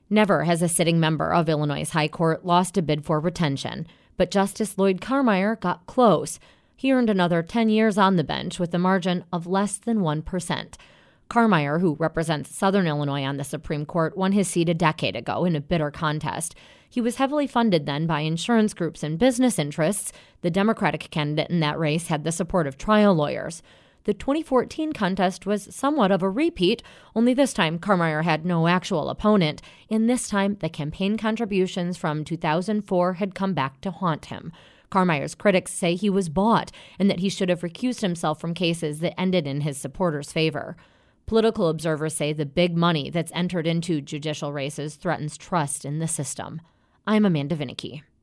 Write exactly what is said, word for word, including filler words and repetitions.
Never has a sitting member of Illinois' High Court lost a bid for retention, but Justice Lloyd Carmeier got close. He earned another ten years on the bench with a margin of less than one percent. Carmeier, who represents Southern Illinois on the Supreme Court, won his seat a decade ago in a bitter contest. He was heavily funded then by insurance groups and business interests. The Democratic candidate in that race had the support of trial lawyers. The twenty fourteen contest was somewhat of a repeat, only this time Carmeier had no actual opponent, and this time the campaign contributions from two thousand four had come back to haunt him. Carmeier's critics say he was bought and that he should have recused himself from cases that ended in his supporters' favor. Political observers say the big money that's entered into judicial races threatens trust in the system. I'm Amanda Vinicky.